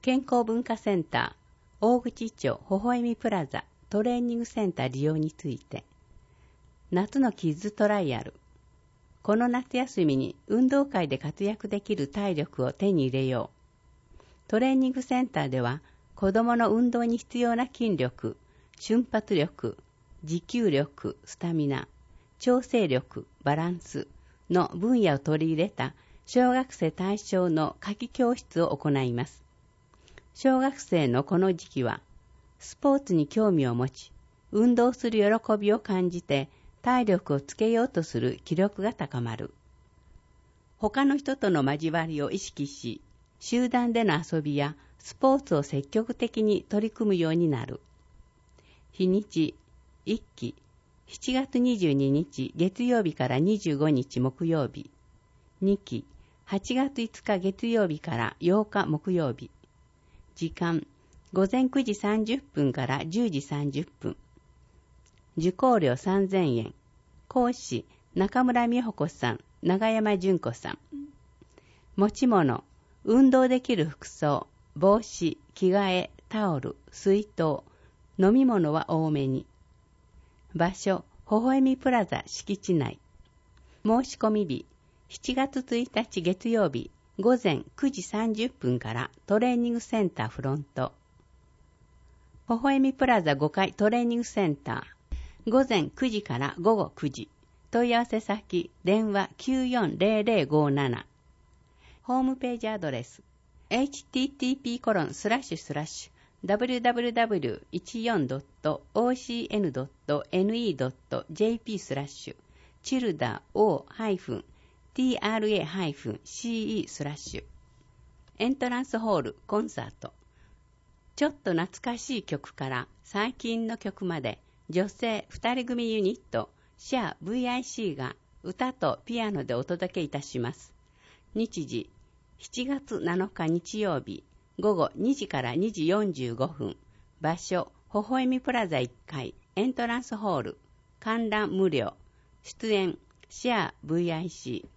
健康文化センター大口町ほほえみプラザトレーニングセンター利用について、夏のキッズトライアル。この夏休みに運動会で活躍できる体力を手に入れよう。トレーニングセンターでは子どもの運動に必要な筋力、瞬発力、持久力、スタミナ、調整力、バランスの分野を取り入れた小学生対象の夏季教室を行います。小学生のこの時期は、スポーツに興味を持ち、運動する喜びを感じて体力をつけようとする気力が高まる。他の人との交わりを意識し、集団での遊びやスポーツを積極的に取り組むようになる。日にち、1期、7月22日月曜日から25日木曜日。2期、8月5日月曜日から8日木曜日。時間、午前9時30分から10時30分。受講料3000円。講師、中村美穂子さん、永山純子さん。持ち物、運動できる服装、帽子、着替え、タオル、水筒、飲み物は多めに。場所、ほほえみプラザ敷地内。申し込み日、7月1日月曜日、午前9時30分からトレーニングセンターフロント。ほほえみプラザ5階トレーニングセンター。午前9時から午後9時。問い合わせ先、電話 940057。ホームページアドレス、http://www.14.o-childer-o-tra-ce/エントランスホールコンサート。ちょっと懐かしい曲から最近の曲まで女性2人組ユニットシャア VIC が歌とピアノでお届けいたします。日時7月7日日曜日午後2時から2時45分。場所、ほほえみプラザ1階エントランスホール。観覧無料。出演シャア VIC。